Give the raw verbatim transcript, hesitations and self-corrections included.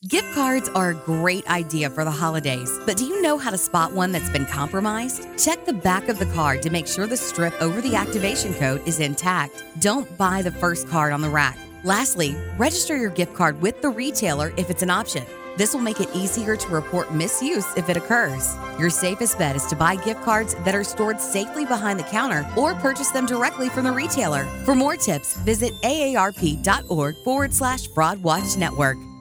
Gift cards are a great idea for the holidays, but do you know how to spot one that's been compromised? Check the back of the card to make sure the strip over the activation code is intact. Don't buy the first card on the rack. Lastly, register your gift card with the retailer if it's an option. This will make it easier to report misuse if it occurs. Your safest bet is to buy gift cards that are stored safely behind the counter or purchase them directly from the retailer. For more tips, visit aarp.org forward slash Fraud Watch Network.